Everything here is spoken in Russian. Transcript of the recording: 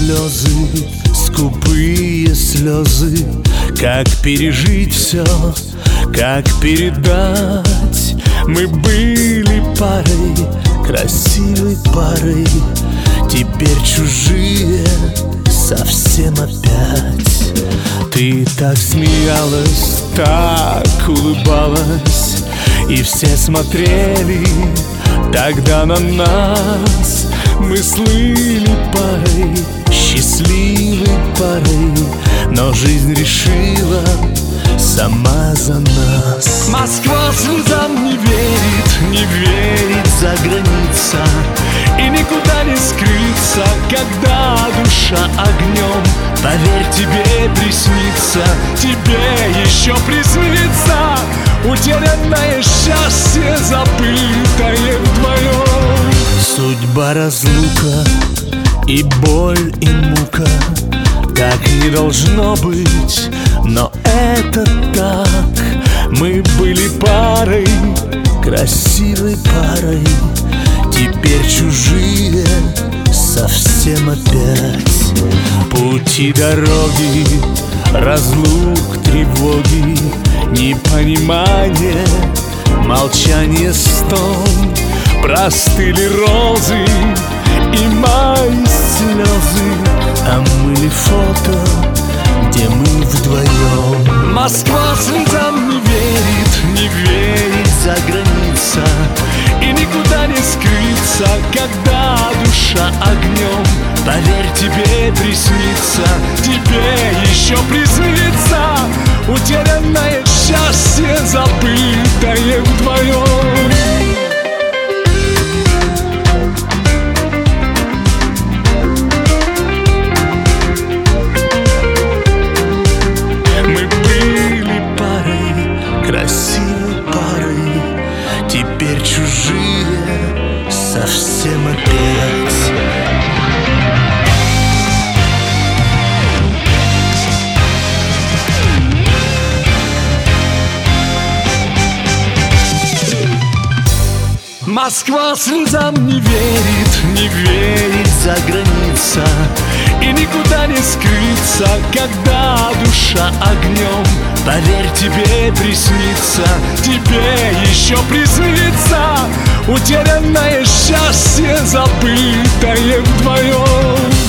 слезы, скупые слезы. Как пережить все, как передать? Мы были парой, красивой парой. Теперь чужие совсем опять. Ты так смеялась, так улыбалась, и все смотрели тогда на нас. Мы слыли парой, счастливой парой, но жизнь решила сама за нас. Москва слезам не верит За граница, и никуда не скрыться, когда душа огнем. поверь, Тебе приснится, тебе еще приснится утерянное счастье, забытое вдвоем. судьба разлука и боль, и мука. Так не должно быть, но это так. Мы были парой, красивой парой. Теперь чужие совсем опять. Пути, дороги, разлук, тревоги, непонимание, молчание, стон. Простыли розы и мои слезы, омыли фото, где мы вдвоем. Москва слезам не верит За граница, и никуда не скрыться, когда душа огнем. поверь, Тебе приснится, тебе еще приснится утерянное счастье, забытое вдвоем. мы были парой, красивой парой. Теперь чужие совсем опять. Москва слезам не верит За граница, и никуда не скрыться, когда душа огнем. поверь, Тебе приснится, тебе еще приснится утерянное счастье, забытое вдвоем.